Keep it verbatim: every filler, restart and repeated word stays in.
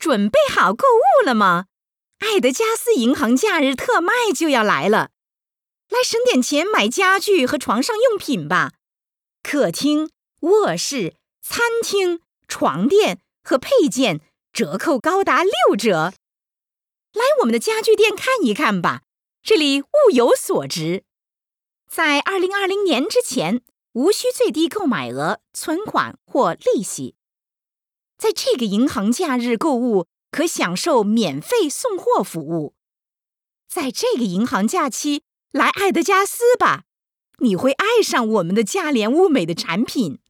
准备好购物了吗？爱德加斯银行假日特卖就要来了，来省点钱买家具和床上用品吧。客厅、卧室、餐厅、床垫和配件折扣高达六折。来我们的家具店看一看吧，这里物有所值。在二零二零年之前，无需最低购买额、存款或利息。在这个银行假日购物，可享受免费送货服务。在这个银行假期，来爱德加斯吧，你会爱上我们的价廉物美的产品。